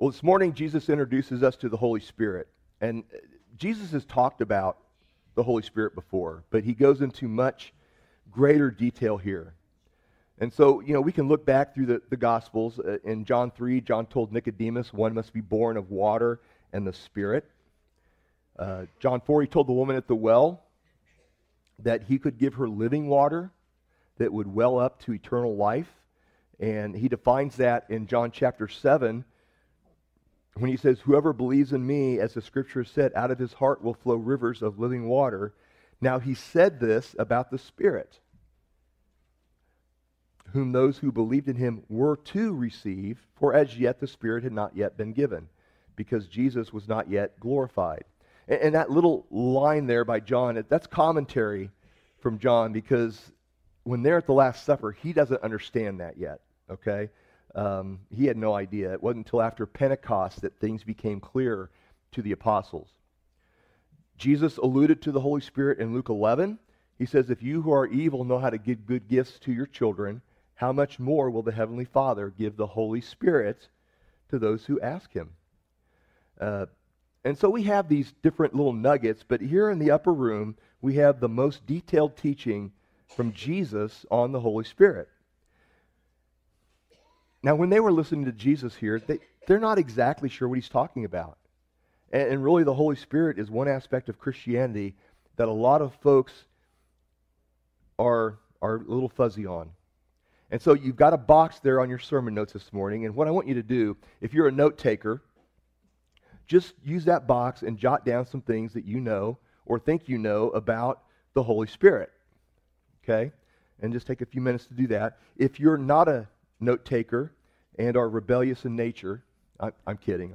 Well, this morning, Jesus introduces us to the Holy Spirit. And Jesus has talked about the Holy Spirit before, but he goes into much greater detail here. And so, we can look back through the Gospels. In John 3, John told Nicodemus, one must be born of water and the Spirit. John 4, he told the woman at the well that he could give her living water that would well up to eternal life. And he defines that in John chapter 7 when he says, whoever believes in me, as the scripture said, out of his heart will flow rivers of living water. Now he said this about the Spirit, whom those who believed in him were to receive, for as yet the Spirit had not yet been given, because Jesus was not yet glorified. And that little line there by John, that's commentary from John, because when they're at the Last Supper, he doesn't understand that yet, okay? He had no idea. It wasn't until after Pentecost that things became clear to the apostles. Jesus alluded to the Holy Spirit in Luke 11. He says, if you who are evil know how to give good gifts to your children, how much more will the Heavenly Father give the Holy Spirit to those who ask him? And so we have these different little nuggets, but here in the upper room, we have the most detailed teaching from Jesus on the Holy Spirit. Now, when they were listening to Jesus here, they're not exactly sure what he's talking about. And really, the Holy Spirit is one aspect of Christianity that a lot of folks are a little fuzzy on. And so you've got a box there on your sermon notes this morning, and what I want you to do, if you're a note taker, just use that box and jot down some things that you know or think you know about the Holy Spirit. Okay? And just take a few minutes to do that. If you're not a note taker and are rebellious in nature, I'm kidding.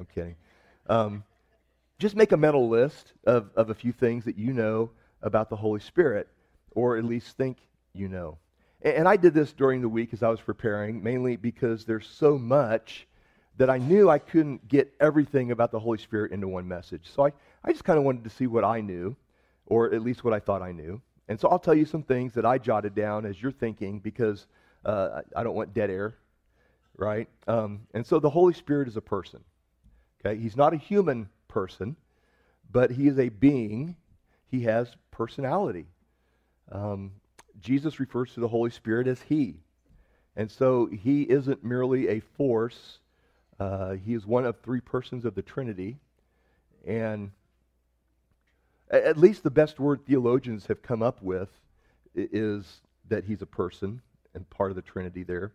Just make a mental list of a few things that you know about the Holy Spirit, or at least think you know. And I did this during the week as I was preparing, mainly because there's so much that I knew I couldn't get everything about the Holy Spirit into one message. So I just kind of wanted to see what I knew, or at least what I thought I knew. And so I'll tell you some things that I jotted down as you're thinking, because I don't want dead air, right? And so the Holy Spirit is a person. Okay, he's not a human person, but he is a being. He has personality. Jesus refers to the Holy Spirit as he. And so he isn't merely a force. He is one of three persons of the Trinity. And at least the best word theologians have come up with is that he's a person and part of the Trinity there.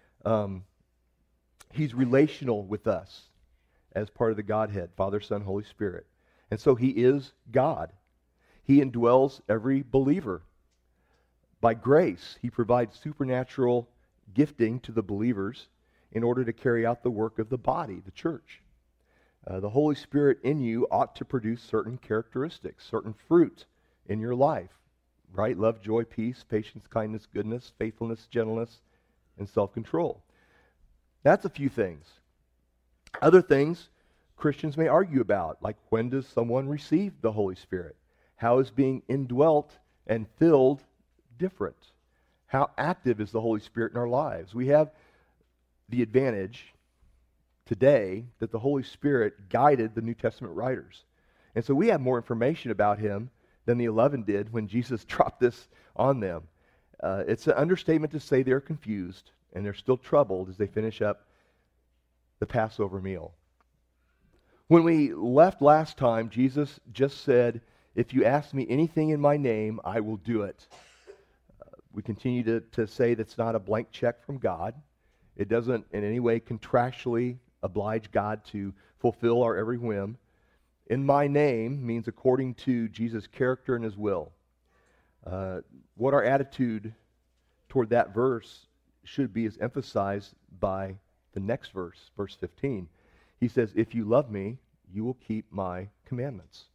He's relational with us as part of the Godhead, Father, Son, Holy Spirit. And so he is God. He indwells every believer. By grace, he provides supernatural gifting to the believers in order to carry out the work of the body, the church. The Holy Spirit in you ought to produce certain characteristics, certain fruit in your life, right? Love, joy, peace, patience, kindness, goodness, faithfulness, gentleness, and self-control. That's a few things. Other things Christians may argue about, like when does someone receive the Holy Spirit? How is being indwelt and filled different? How active is the Holy Spirit in our lives? We have the advantage today that the Holy Spirit guided the New Testament writers. And so we have more information about him than the 11 did when Jesus dropped this on them. It's an understatement to say they're confused and they're still troubled as they finish up the Passover meal. When we left last time, Jesus just said, if you ask me anything in my name, I will do it. We continue to say that's not a blank check from God. It doesn't in any way contractually oblige God to fulfill our every whim. In my name means according to Jesus' character and his will. What our attitude toward that verse should be is emphasized by the next verse, verse 15. He says, if you love me, you will keep my commandments.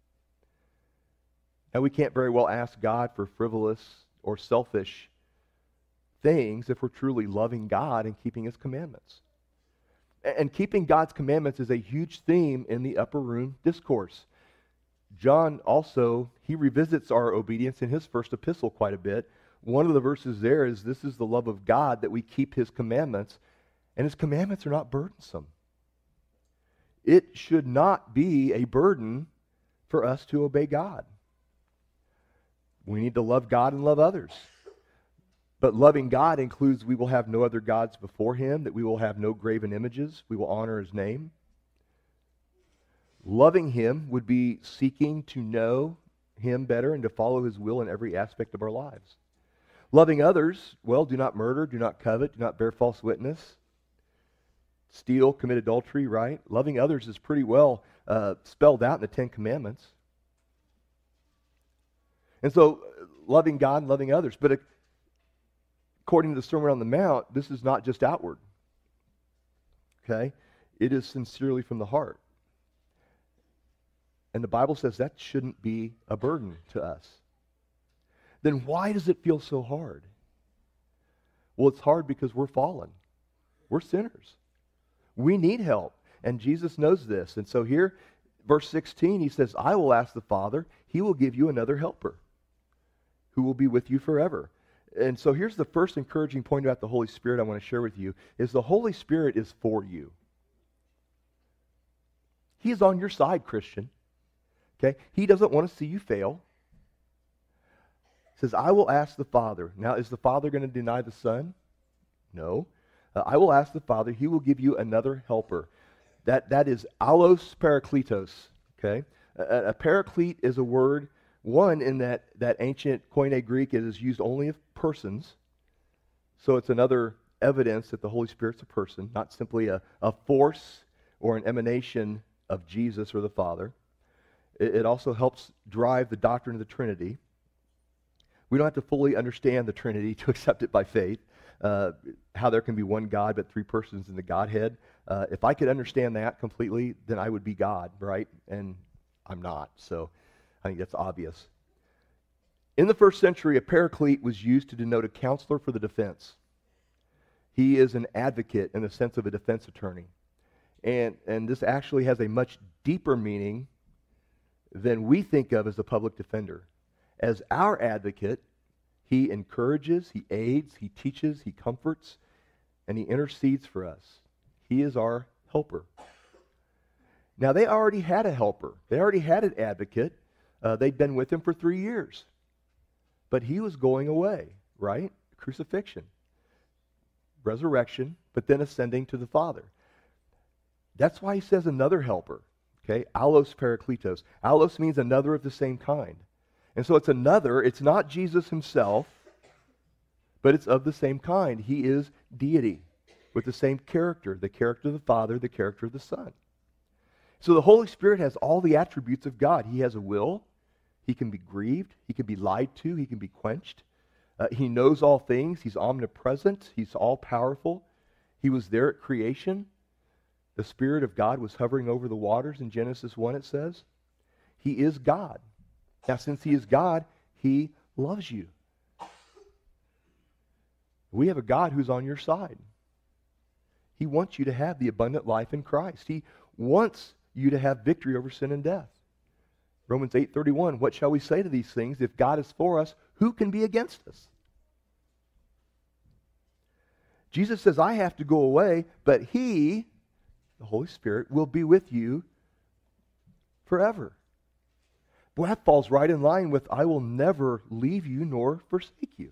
Now, we can't very well ask God for frivolous or selfish things if we're truly loving God and keeping his commandments. And keeping God's commandments is a huge theme in the upper room discourse. John also, he revisits our obedience in his first epistle quite a bit. One of the verses there is, this is the love of God, that we keep his commandments, and his commandments are not burdensome. it should not be a burden for us to obey God. We need to love God and love others. But loving God includes we will have no other gods before him, that we will have no graven images, we will honor his name. Loving him would be seeking to know him better and to follow his will in every aspect of our lives. Loving others, well, do not murder, do not covet, do not bear false witness, steal, commit adultery, right? Loving others is pretty well spelled out in the Ten Commandments. And so, loving God and loving others. But according to the Sermon on the Mount, this is not just outward. Okay? It is sincerely from the heart. And the Bible says that shouldn't be a burden to us. Then why does it feel so hard? Well, it's hard because we're fallen. We're sinners. We need help. And Jesus knows this. And so here, verse 16, he says, I will ask the Father, he will give you another helper who will be with you forever. And so here's the first encouraging point about the Holy Spirit I want to share with you, is the Holy Spirit is for you. He is on your side, Christian. Okay? He doesn't want to see you fail. He says, I will ask the Father. Now, is the Father going to deny the Son? No. I will ask the Father. He will give you another helper. That is allos parakletos. Okay? A paraclete is a word, one, in that ancient Koine Greek, it is used only of persons. So it's another evidence that the Holy Spirit's a person, not simply a force or an emanation of Jesus or the Father. It also helps drive the doctrine of the Trinity. We don't have to fully understand the Trinity to accept it by faith, how there can be one God but three persons in the Godhead. If I could understand that completely, then I would be God, right? And I'm not, so I think that's obvious. In the first century, a paraclete was used to denote a counselor for the defense. He is an advocate in the sense of a defense attorney. And this actually has a much deeper meaning than we think of as a public defender. As our advocate, he encourages, he aids, he teaches, he comforts, and he intercedes for us. He is our helper. Now, they already had a helper. They already had an advocate. They'd been with him for 3 years. But he was going away, right? Crucifixion, resurrection, but then ascending to the Father. That's why he says another helper. Okay, allos parakletos. Allos means another of the same kind. And so it's another, it's not Jesus himself, but it's of the same kind. He is deity with the same character, the character of the Father, the character of the Son. So the Holy Spirit has all the attributes of God. He has a will. He can be grieved. He can be lied to. He can be quenched. He knows all things. He's omnipresent. He's all-powerful. He was there at creation. The Spirit of God was hovering over the waters in Genesis 1, it says. He is God. Now, since he is God, he loves you. We have a God who's on your side. He wants you to have the abundant life in Christ. He wants you to have victory over sin and death. Romans 8:31, what shall we say to these things? If God is for us, who can be against us? Jesus says, I have to go away, but he, the Holy Spirit, will be with you forever. Well, that falls right in line with, I will never leave you nor forsake you.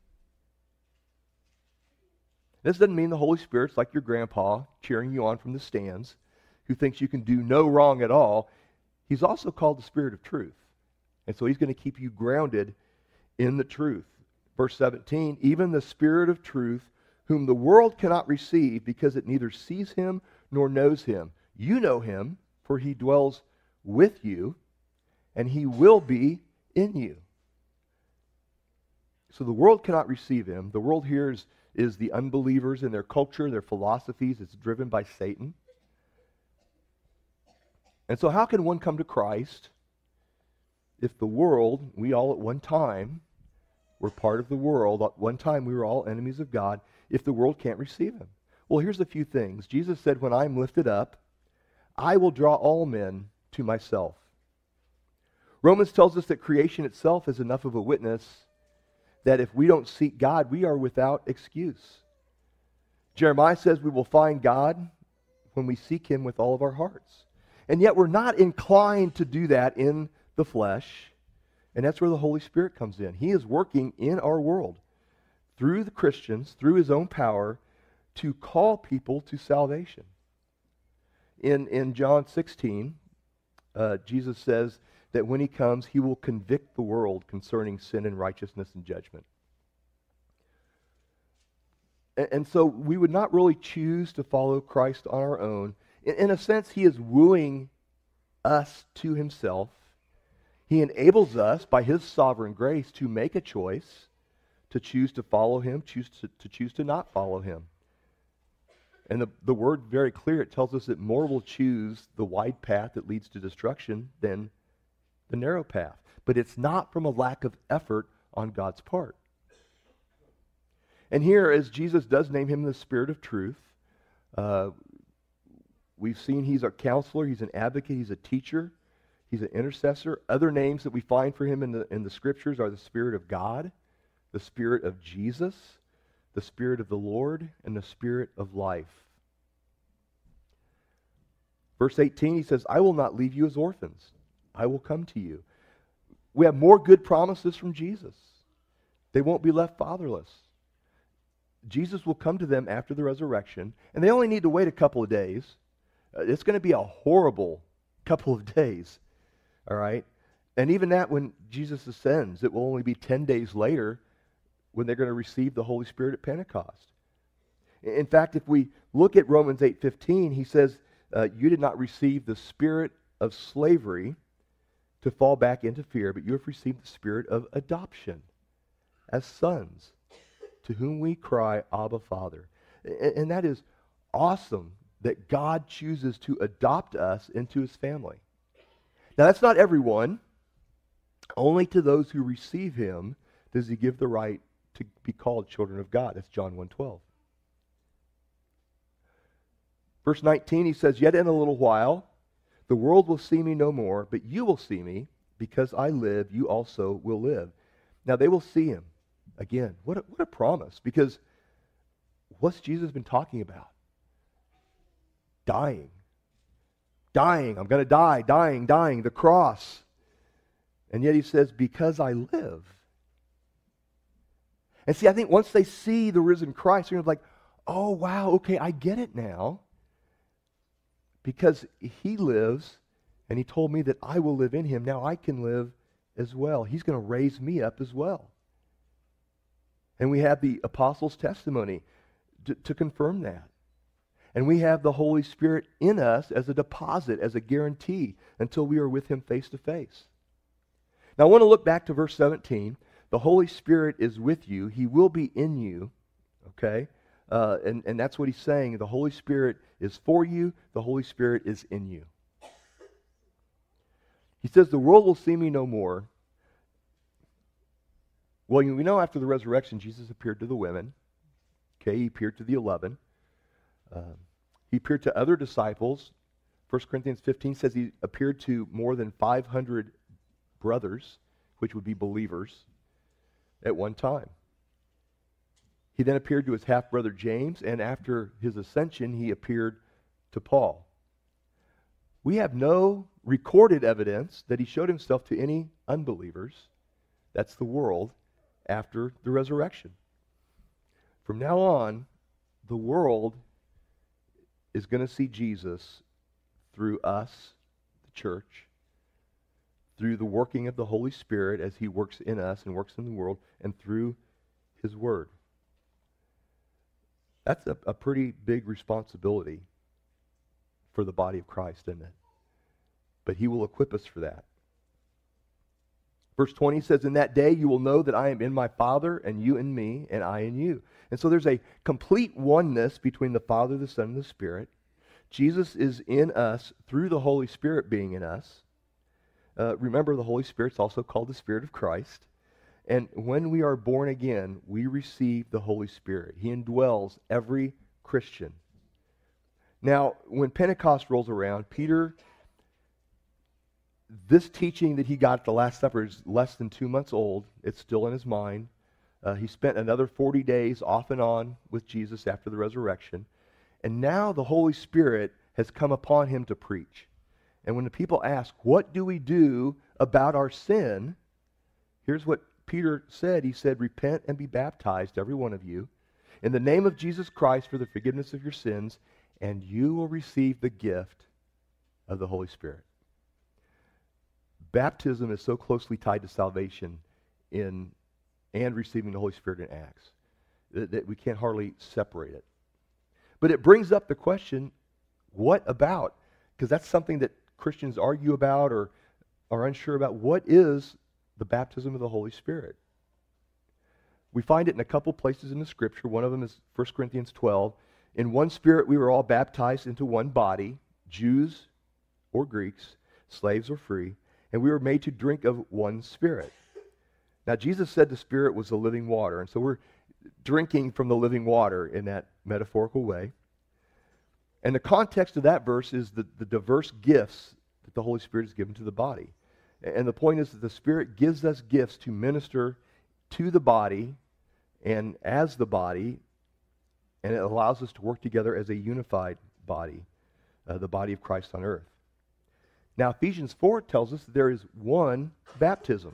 This doesn't mean the Holy Spirit's like your grandpa cheering you on from the stands who thinks you can do no wrong at all. He's also called the Spirit of truth. And so he's going to keep you grounded in the truth. Verse 17, even the Spirit of truth, whom the world cannot receive because it neither sees him nor knows him. You know him, for he dwells with you, and he will be in you. So the world cannot receive him. The world here is the unbelievers and their culture, their philosophies. It's driven by Satan. And so how can one come to Christ if the world, we all at one time were part of the world, at one time we were all enemies of God, if the world can't receive him? Well, here's a few things. Jesus said, when I'm lifted up, I will draw all men to myself. Romans tells us that creation itself is enough of a witness that if we don't seek God, we are without excuse. Jeremiah says we will find God when we seek him with all of our hearts. And yet we're not inclined to do that in the flesh. And that's where the Holy Spirit comes in. He is working in our world through the Christians, through his own power, to call people to salvation. In John 16, Jesus says that when he comes, he will convict the world concerning sin and righteousness and judgment. And so we would not really choose to follow Christ on our own. In a sense, he is wooing us to himself. He enables us by his sovereign grace to make a choice, to choose to follow him, to choose to not follow him. And the word very clear. It tells us that more will choose the wide path that leads to destruction than the narrow path. But it's not from a lack of effort on God's part. And here, as Jesus does name him the Spirit of Truth, we've seen he's a counselor, he's an advocate, he's a teacher, he's an intercessor. Other names that we find for him in the Scriptures are the Spirit of God, the Spirit of Jesus, the Spirit of the Lord, and the Spirit of life. Verse 18, he says, I will not leave you as orphans. I will come to you. We have more good promises from Jesus. They won't be left fatherless. Jesus will come to them after the resurrection, and they only need to wait a couple of days. It's going to be a horrible couple of days, all right? And even that, when Jesus ascends, it will only be 10 days later when they're going to receive the Holy Spirit at Pentecost. In fact, if we look at Romans 8:15, he says, you did not receive the spirit of slavery to fall back into fear, but you have received the spirit of adoption as sons, to whom we cry, Abba, Father. And that is awesome that God chooses to adopt us into his family. Now, that's not everyone. Only to those who receive him does he give the right to be called children of God. That's John 1:12. Verse 19, he says, yet in a little while, the world will see me no more, but you will see me. Because I live, you also will live. Now, they will see him. Again, what a promise. Because what's Jesus been talking about? Dying. Dying. I'm going to die. Dying. The cross. And yet he says, because I live. And see, I think once they see the risen Christ, they're going to be like, oh, wow, okay, I get it now. Because he lives, and he told me that I will live in him. Now I can live as well. He's going to raise me up as well. And we have the apostles' testimony to confirm that. And we have the Holy Spirit in us as a deposit, as a guarantee, until we are with him face to face. Now I want to look back to verse 17. The Holy Spirit is with you. He will be in you. Okay? And that's what he's saying. The Holy Spirit is for you. The Holy Spirit is in you. He says, the world will see me no more. Well, we know after the resurrection, Jesus appeared to the women. Okay, he appeared to the 11. He appeared to other disciples. 1 Corinthians 15 says he appeared to more than 500 brothers, which would be believers, at one time. He then appeared to his half-brother James, and after his ascension, he appeared to Paul. We have no recorded evidence that he showed himself to any unbelievers. That's the world after the resurrection. From now on, the world is going to see Jesus through us, the church, through the working of the Holy Spirit as he works in us and works in the world, and through his word. That's a pretty big responsibility for the body of Christ, isn't it? But he will equip us for that. Verse 20 says, in that day you will know that I am in my Father, and you in me, and I in you. And so there's a complete oneness between the Father, the Son, and the Spirit. Jesus is in us through the Holy Spirit being in us. Remember, the Holy Spirit's also called the Spirit of Christ. And when we are born again, we receive the Holy Spirit. He indwells every Christian. Now, when Pentecost rolls around, Peter, this teaching that he got at the Last Supper is less than 2 months old. It's still in his mind. He spent another 40 days off and on with Jesus after the resurrection. And now the Holy Spirit has come upon him to preach. And when the people ask, what do we do about our sin? Here's what Peter said. He said, repent and be baptized, every one of you, in the name of Jesus Christ for the forgiveness of your sins, and you will receive the gift of the Holy Spirit. Baptism is so closely tied to salvation and receiving the Holy Spirit in Acts that we can't hardly separate it. But it brings up the question, what about? Because that's something that Christians argue about or are unsure about. What is the baptism of the Holy Spirit? We find it in a couple places in the Scripture. One of them is 1 Corinthians 12. In one Spirit we were all baptized into one body, Jews or Greeks, slaves or free, and we were made to drink of one Spirit. Now Jesus said the Spirit was the living water, and so we're drinking from the living water in that metaphorical way. And the context of that verse is the diverse gifts that the Holy Spirit has given to the body. And the point is that the Spirit gives us gifts to minister to the body and as the body, and it allows us to work together as a unified body, the body of Christ on earth. Now, Ephesians 4 tells us that there is one baptism.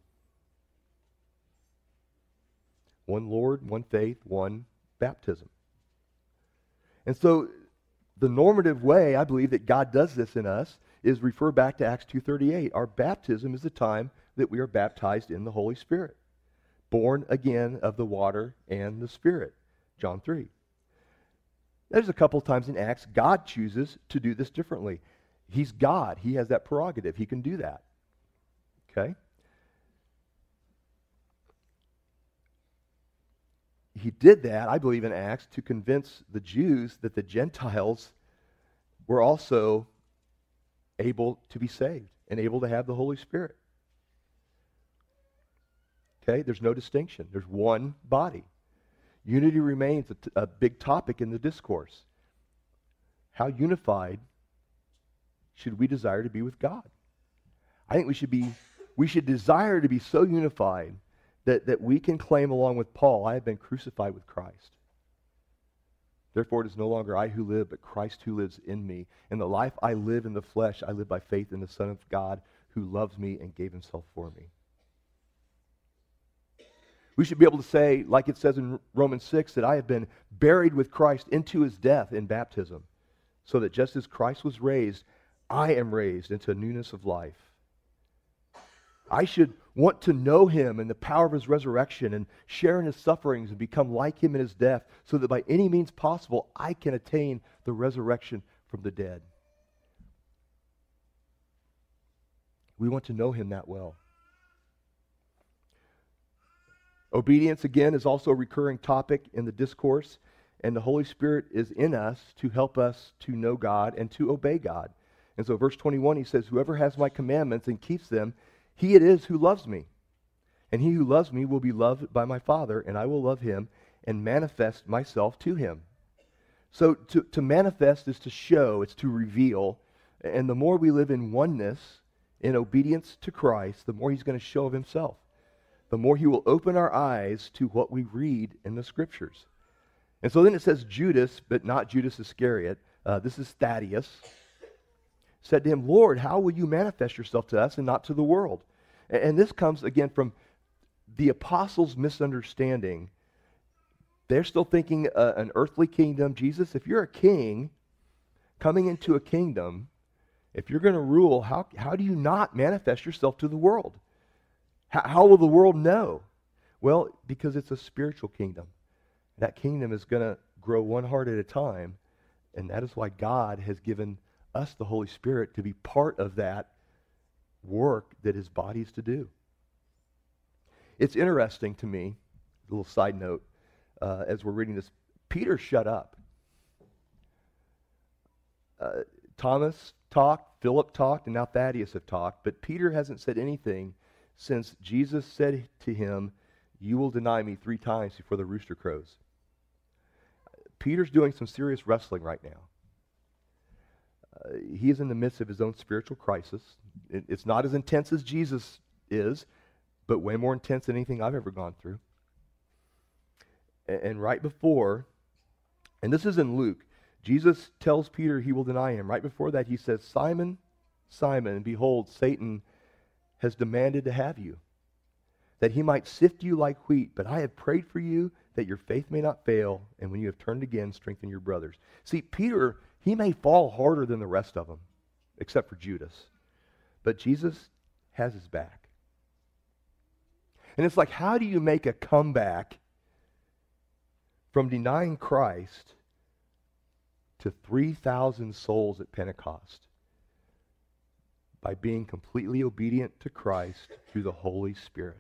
One Lord, one faith, one baptism. And so the normative way, I believe, that God does this in us is refer back to Acts 2:38. Our baptism is the time that we are baptized in the Holy Spirit, born again of the water and the Spirit, John 3. There's a couple times in Acts God chooses to do this differently. He's God. He has that prerogative. He can do that. Okay? He did that, I believe, in Acts to convince the Jews that the Gentiles were also able to be saved and able to have the Holy Spirit. Okay? There's no distinction. There's one body. Unity remains a big topic in the discourse. How unified should we desire to be with God? I think we should desire to be so unified that we can claim along with Paul, I have been crucified with Christ. Therefore it is no longer I who live, but Christ who lives in me. And the life I live in the flesh, I live by faith in the Son of God who loves me and gave himself for me. We should be able to say, like it says in Romans 6, that I have been buried with Christ into his death in baptism, so that just as Christ was raised, I am raised into a newness of life. I should want to know him and the power of his resurrection and share in his sufferings and become like him in his death, so that by any means possible I can attain the resurrection from the dead. We want to know him that well. Obedience, again, is also a recurring topic in the discourse, and the Holy Spirit is in us to help us to know God and to obey God. And so verse 21, he says, whoever has my commandments and keeps them, he it is who loves me. And he who loves me will be loved by my Father, and I will love him and manifest myself to him. So to manifest is to show, it's to reveal. And the more we live in oneness, in obedience to Christ, the more he's going to show of himself. The more he will open our eyes to what we read in the Scriptures. And so then it says Judas, but not Judas Iscariot. This is Thaddeus. Said to him, Lord, how will you manifest yourself to us and not to the world? And this comes, again, from the apostles' misunderstanding. They're still thinking an earthly kingdom. Jesus, if you're a king coming into a kingdom, if you're going to rule, how do you not manifest yourself to the world? How will the world know? Well, because it's a spiritual kingdom. That kingdom is going to grow one heart at a time, and that is why God has given us the Holy Spirit to be part of that work that his body is to do. It's interesting to me, a little side note, as we're reading this, Peter shut up. Thomas talked, Philip talked, and now Thaddeus have talked, but Peter hasn't said anything since Jesus said to him, you will deny me 3 times before the rooster crows. Peter's doing some serious wrestling right now. He is in the midst of his own spiritual crisis. It's not as intense as Jesus is, but way more intense than anything I've ever gone through. And right before, and this is in Luke, Jesus tells Peter he will deny him. Right before that, he says, Simon, Simon, behold, Satan has demanded to have you, that he might sift you like wheat. But I have prayed for you that your faith may not fail, and when you have turned again, strengthen your brothers." See, Peter, he may fall harder than the rest of them, except for Judas. But Jesus has his back. And it's like, how do you make a comeback from denying Christ to 3,000 souls at Pentecost? By being completely obedient to Christ through the Holy Spirit.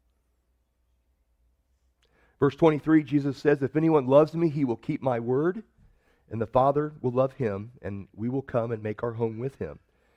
Verse 23, Jesus says, "If anyone loves me, he will keep my word, and the Father will love him, and we will come and make our home with him."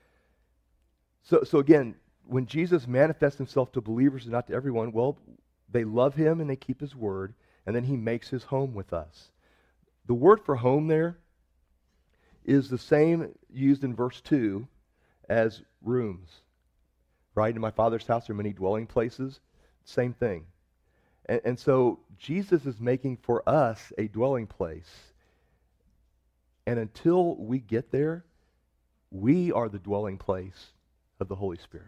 So again, when Jesus manifests himself to believers and not to everyone, well, they love him and they keep his word, and then he makes his home with us. The word for home there is the same used in verse 2 as rooms. Right? In my Father's house are many dwelling places. Same thing. And so Jesus is making for us a dwelling place. And until we get there, we are the dwelling place of the Holy Spirit.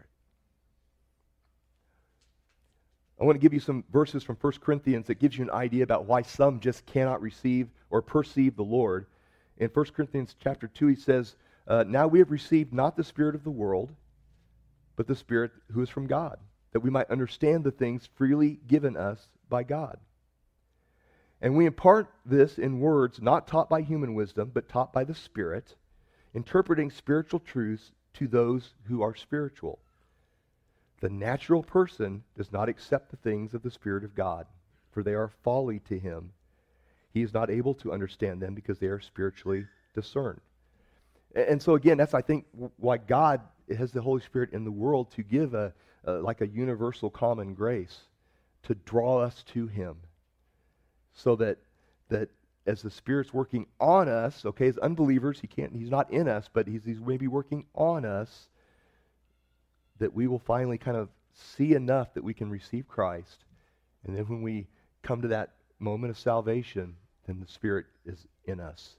I want to give you some verses from 1 Corinthians that gives you an idea about why some just cannot receive or perceive the Lord. In 1 Corinthians chapter 2, he says, "Now we have received not the spirit of the world, but the Spirit who is from God, that we might understand the things freely given us by God. And we impart this in words not taught by human wisdom, but taught by the Spirit, interpreting spiritual truths to those who are spiritual. The natural person does not accept the things of the Spirit of God, for they are folly to him. He is not able to understand them because they are spiritually discerned." And so again, that's, I think, why God has the Holy Spirit in the world, to give like a universal common grace to draw us to him, so that as the Spirit's working on us, okay, as unbelievers, he's not in us, but he's maybe working on us, that we will finally kind of see enough that we can receive Christ. And then when we come to that moment of salvation, then the Spirit is in us.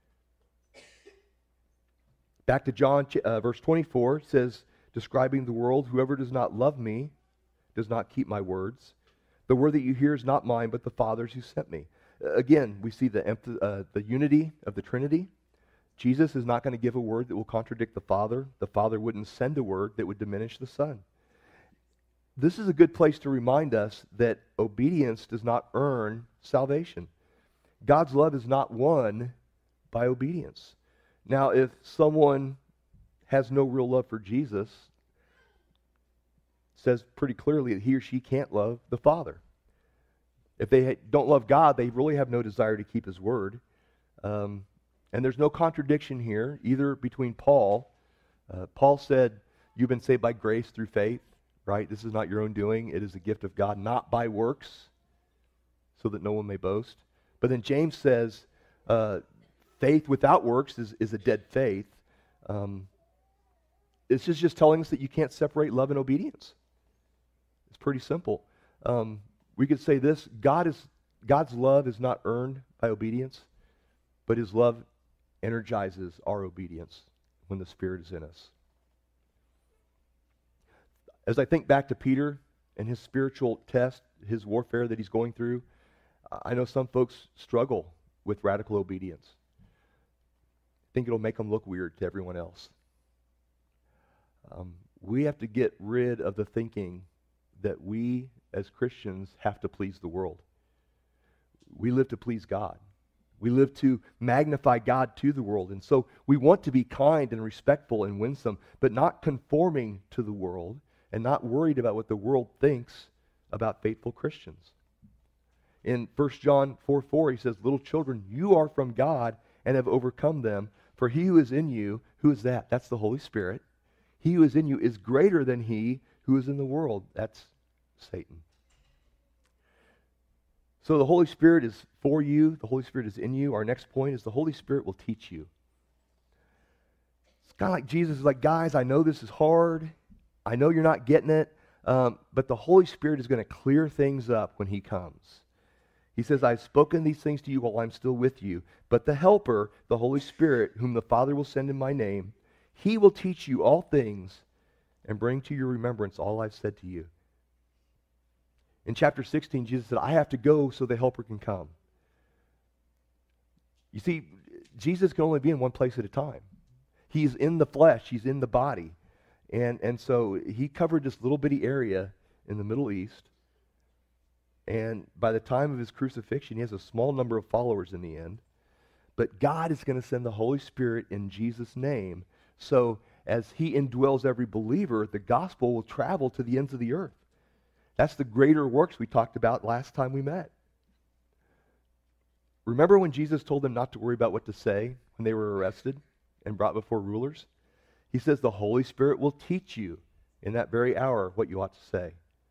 Back to John, verse 24, it says, describing the world, "Whoever does not love me does not keep my words. The word that you hear is not mine, but the Father's who sent me." Again, we see the unity of the Trinity. Jesus is not going to give a word that will contradict the Father. The Father wouldn't send a word that would diminish the Son. This is a good place to remind us that obedience does not earn salvation. God's love is not won by obedience. Now, if someone has no real love for Jesus, it says pretty clearly that he or she can't love the Father. If they don't love God, they really have no desire to keep his word. And there's no contradiction here, either between Paul. Paul said, "You've been saved by grace through faith," right? This is not your own doing. It is a gift of God, not by works, so that no one may boast. But then James says, faith without works is a dead faith. It's just telling us that you can't separate love and obedience. It's pretty simple. We could say this: God's love is not earned by obedience, but his love energizes our obedience when the Spirit is in us. As I think back to Peter and his spiritual test, his warfare that he's going through, I know some folks struggle with radical obedience. I think it'll make them look weird to everyone else. We have to get rid of the thinking that we as Christians have to please the world. We live to please God. We live to magnify God to the world. And so we want to be kind and respectful and winsome, but not conforming to the world and not worried about what the world thinks about faithful Christians. In 1 John 4:4, he says, "Little children, you are from God and have overcome them. For he who is in you," who is that? That's the Holy Spirit. "He who is in you is greater than he who is in the world." That's Satan. So the Holy Spirit is for you. The Holy Spirit is in you. Our next point is the Holy Spirit will teach you. It's kind of like Jesus is like, "Guys, I know this is hard. I know you're not getting it. But the Holy Spirit is going to clear things up when he comes." He says, "I've spoken these things to you while I'm still with you. But the Helper, the Holy Spirit, whom the Father will send in my name, He will teach you all things and bring to your remembrance all I've said to you. In chapter 16, Jesus said, I have to go so the Helper can come. You see, Jesus can only be in one place at a time. He's in the flesh. He's in the body. And so he covered this little bitty area in the Middle East. And by the time of his crucifixion, he has a small number of followers in the end. But God is going to send the Holy Spirit in Jesus' name. So as he indwells every believer, the gospel will travel to the ends of the earth. That's the greater works we talked about last time we met. Remember when Jesus told them not to worry about what to say when they were arrested and brought before rulers? He says the Holy Spirit will teach you in that very hour what you ought to say.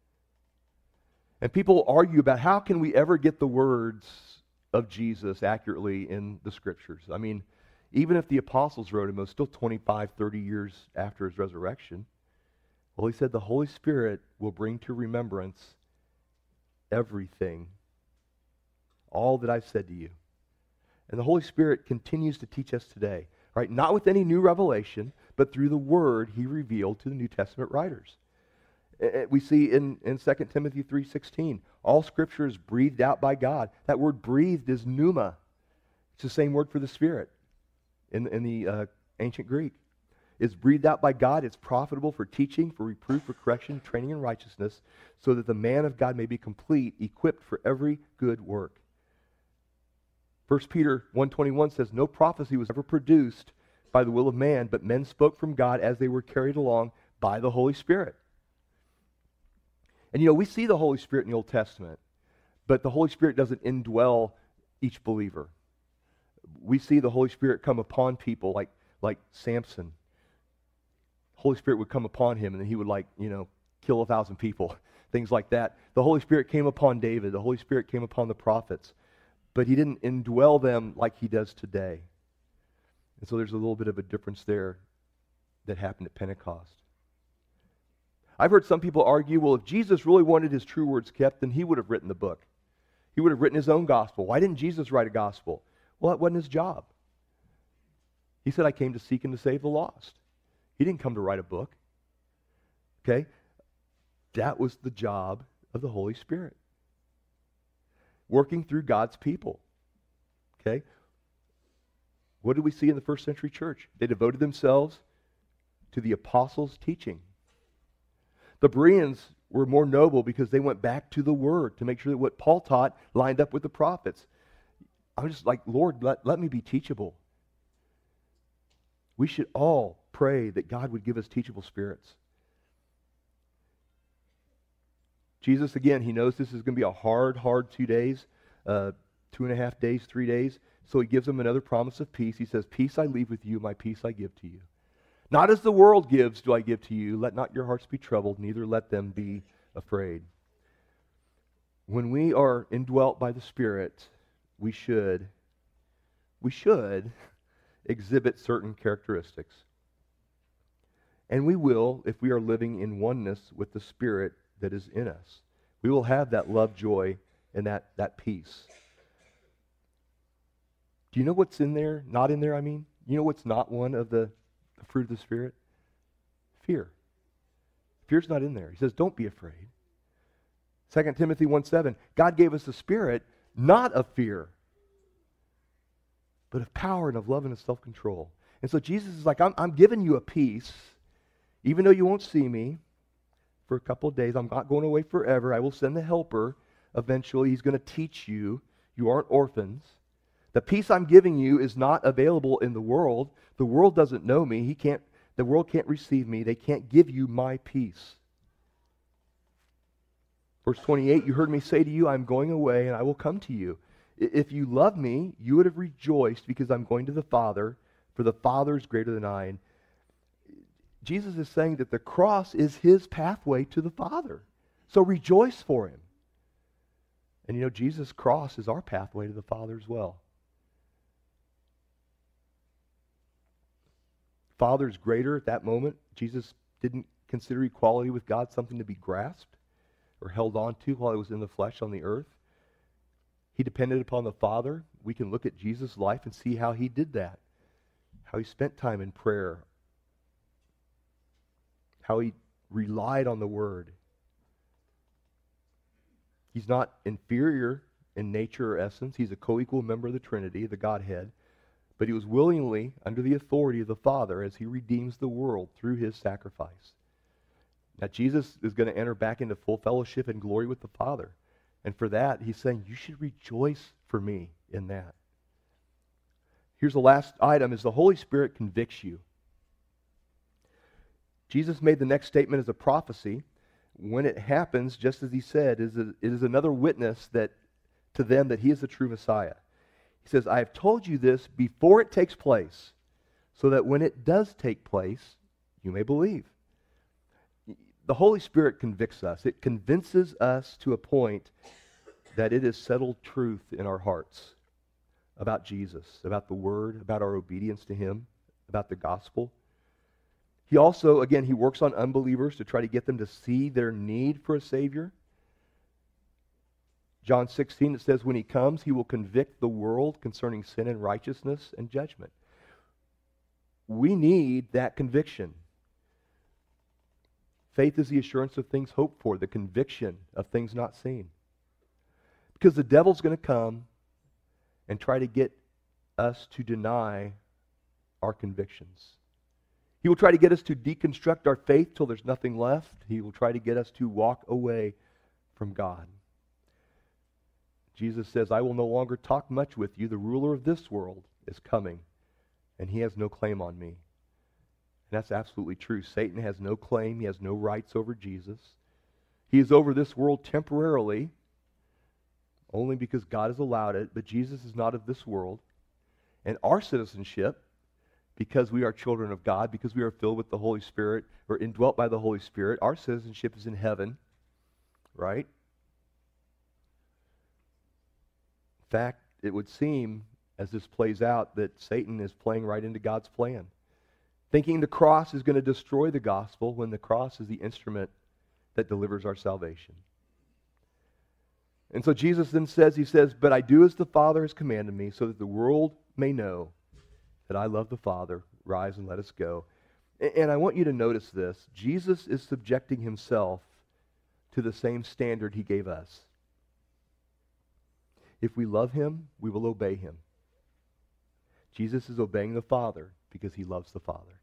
And people argue about how can we ever get the words of Jesus accurately in the Scriptures. I mean, even if the apostles wrote him, it was still 25, 30 years after his resurrection. Well, he said the Holy Spirit will bring to remembrance everything, all that I've said to you. And the Holy Spirit continues to teach us today, right? Not with any new revelation, but through the Word he revealed to the New Testament writers. We see in 2 Timothy 3:16, all Scripture is breathed out by God. That word breathed is pneuma. It's the same word for the Spirit in the ancient Greek. It's breathed out by God. It's profitable for teaching, for reproof, for correction, training in righteousness, so that the man of God may be complete, equipped for every good work. 1 Peter 1:21 says, no prophecy was ever produced by the will of man, but men spoke from God as they were carried along by the Holy Spirit. And you know, we see the Holy Spirit in the Old Testament, but the Holy Spirit doesn't indwell each believer. We see the Holy Spirit come upon people like Samson. Holy Spirit would come upon him and then he would kill 1,000 people, things like that. The Holy Spirit came upon David. The Holy Spirit came upon the prophets. But he didn't indwell them like he does today. And so there's a little bit of a difference there that happened at Pentecost. I've heard some people argue, well, if Jesus really wanted his true words kept, then he would have written the book. He would have written his own gospel. Why didn't Jesus write a gospel? Well, that wasn't his job. He said, I came to seek and to save the lost. He didn't come to write a book. Okay? That was the job of the Holy Spirit. Working through God's people. Okay? What did we see in the first century church? They devoted themselves to the apostles' teaching. The Bereans were more noble because they went back to the Word to make sure that what Paul taught lined up with the prophets. I'm just like, Lord, let me be teachable. We should all pray that God would give us teachable spirits. Jesus, again, he knows this is going to be a hard 2 days, 2.5 days, 3 days. So he gives them another promise of peace. He says, peace I leave with you, my peace I give to you. Not as the world gives do I give to you. Let not your hearts be troubled, neither let them be afraid. When we are indwelt by the Spirit, we should exhibit certain characteristics. And we will if we are living in oneness with the Spirit that is in us. We will have that love, joy, and that peace. Do you know what's in there? Not in there, I mean? You know what's not one of the fruit of the Spirit? Fear. Fear's not in there. He says, don't be afraid. 2 Timothy 1:7, God gave us a spirit not of fear, but of power and of love and of self-control. And so Jesus is like, I'm giving you a peace, even though you won't see me for a couple of days. I'm not going away forever. I will send the Helper eventually. He's going to teach you. You aren't orphans. The peace I'm giving you is not available in the world. The world doesn't know me. The world can't receive me. They can't give you my peace. Verse 28, you heard me say to you, I'm going away and I will come to you. If you love me, you would have rejoiced because I'm going to the Father, for the Father is greater than I. And Jesus is saying that the cross is his pathway to the Father. So rejoice for him. And you know, Jesus' cross is our pathway to the Father as well. Father's greater at that moment. Jesus didn't consider equality with God something to be grasped or held on to while he was in the flesh on the earth. He depended upon the Father. We can look at Jesus' life and see how he did that. How he spent time in prayer how he relied on the Word. He's not inferior in nature or essence. He's a co-equal member of the Trinity, the Godhead. But he was willingly under the authority of the Father as he redeems the world through his sacrifice. Now, Jesus is going to enter back into full fellowship and glory with the Father. And for that, he's saying, you should rejoice for me in that. Here's the last item, is the Holy Spirit convicts you. Jesus made the next statement as a prophecy. When it happens, just as he said, it is another witness that to them that he is the true Messiah. He says, I have told you this before it takes place, so that when it does take place, you may believe. The Holy Spirit convicts us. It convinces us to a point that it is settled truth in our hearts about Jesus, about the Word, about our obedience to him, about the gospel. He also, again, he works on unbelievers to try to get them to see their need for a Savior. John 16, it says, when he comes, he will convict the world concerning sin and righteousness and judgment. We need that conviction. Faith is the assurance of things hoped for, the conviction of things not seen. Because the devil's going to come and try to get us to deny our convictions. He will try to get us to deconstruct our faith till there's nothing left. He will try to get us to walk away from God. Jesus says, I will no longer talk much with you. The ruler of this world is coming, and he has no claim on me. And that's absolutely true. Satan has no claim. He has no rights over Jesus. He is over this world temporarily, only because God has allowed it, but Jesus is not of this world. And our citizenship, because we are children of God, because we are filled with the Holy Spirit, or indwelt by the Holy Spirit, our citizenship is in heaven, right? In fact, it would seem, as this plays out, that Satan is playing right into God's plan, thinking the cross is going to destroy the gospel when the cross is the instrument that delivers our salvation. And so Jesus then says, he says, but I do as the Father has commanded me, so that the world may know that I love the Father. Rise and let us go. And I want you to notice this. Jesus is subjecting himself to the same standard he gave us. If we love him, we will obey him. Jesus is obeying the Father because he loves the Father.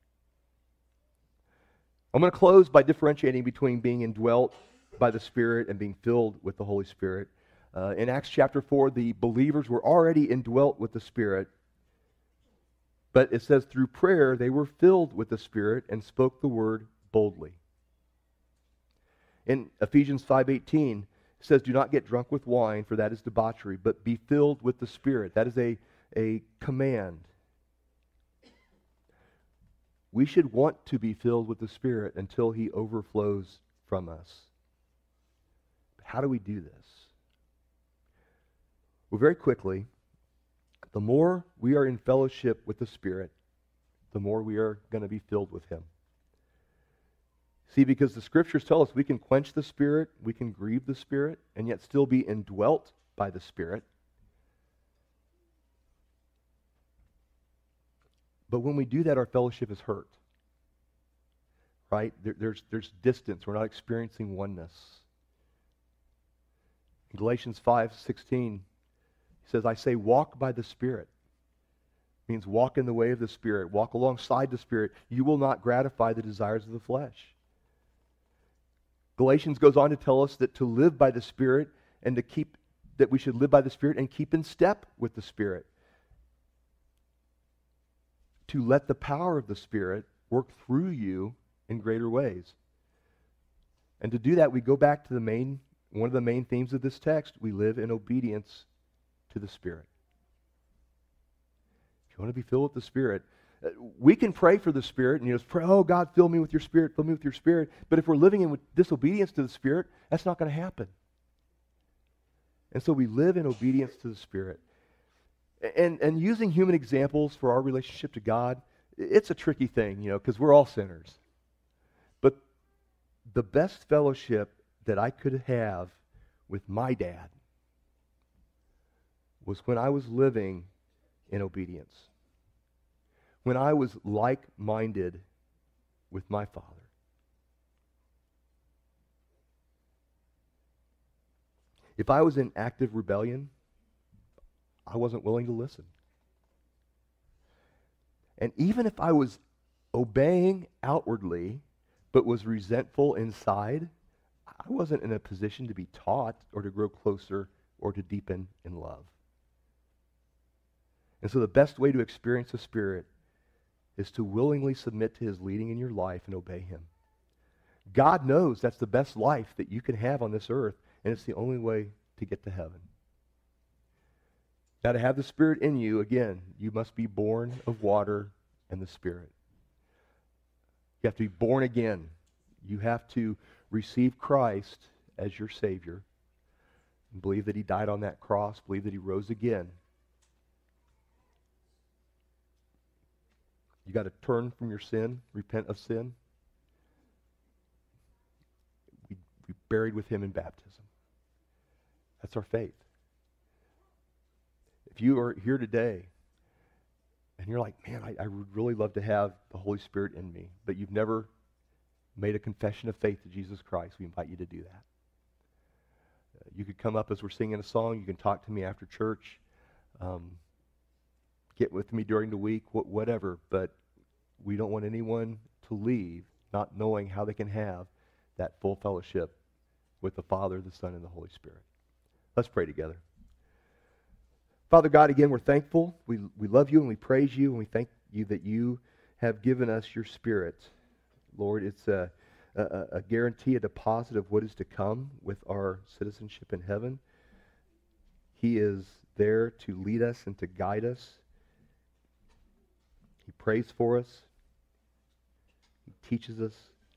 I'm going to close by differentiating between being indwelt by the Spirit and being filled with the Holy Spirit. In Acts chapter 4, the believers were already indwelt with the Spirit, but it says through prayer they were filled with the Spirit and spoke the word boldly. In Ephesians 5:18, it says, do not get drunk with wine, for that is debauchery, but be filled with the Spirit. That is a command. We should want to be filled with the Spirit until he overflows from us. How do we do this? Well, very quickly, the more we are in fellowship with the Spirit, the more we are going to be filled with him. See, because the Scriptures tell us we can quench the Spirit, we can grieve the Spirit, and yet still be indwelt by the Spirit. But when we do that, our fellowship is hurt. Right? There's distance. We're not experiencing oneness. In Galatians 5:16, he says, I say walk by the Spirit. It means walk in the way of the Spirit. Walk alongside the Spirit. You will not gratify the desires of the flesh. Galatians goes on to tell us that to live by the Spirit and that we should live by the Spirit and keep in step with the Spirit. To let the power of the Spirit work through you in greater ways. And to do that, we go back to one of the main themes of this text. We live in obedience to the Spirit. If you want to be filled with the Spirit, we can pray for the Spirit and just pray, oh God, fill me with your Spirit, fill me with your Spirit. But if we're living in disobedience to the Spirit, that's not going to happen. And so we live in obedience to the Spirit. And using human examples for our relationship to God, it's a tricky thing, because we're all sinners. But the best fellowship that I could have with my dad was when I was living in obedience. When I was like-minded with my father. If I was in active rebellion, I wasn't willing to listen. And even if I was obeying outwardly, but was resentful inside, I wasn't in a position to be taught or to grow closer or to deepen in love. And so the best way to experience the Spirit is to willingly submit to His leading in your life and obey Him. God knows that's the best life that you can have on this earth, and it's the only way to get to heaven. Now, to have the Spirit in you, again, you must be born of water and the Spirit. You have to be born again. You have to receive Christ as your Savior and believe that He died on that cross, believe that He rose again. You got to turn from your sin, repent of sin. We buried with Him in baptism. That's our faith. If you are here today and you're like, man, I would really love to have the Holy Spirit in me, but you've never made a confession of faith to Jesus Christ, we invite you to do that. You could come up as we're singing a song. You can talk to me after church. Get with me during the week, whatever, but we don't want anyone to leave not knowing how they can have that full fellowship with the Father, the Son, and the Holy Spirit. Let's pray together. Father God, again, we're thankful. We love you and we praise you, and we thank you that you have given us your Spirit. Lord, it's a guarantee, a deposit of what is to come with our citizenship in heaven. He is there to lead us and to guide us. He prays for us. He teaches us.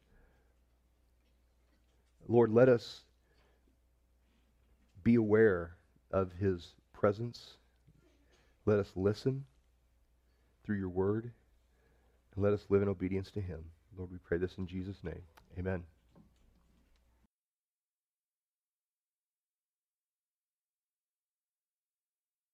Lord, let us be aware of His presence. Let us listen through your word, and let us live in obedience to Him. Lord, we pray this in Jesus' name. Amen.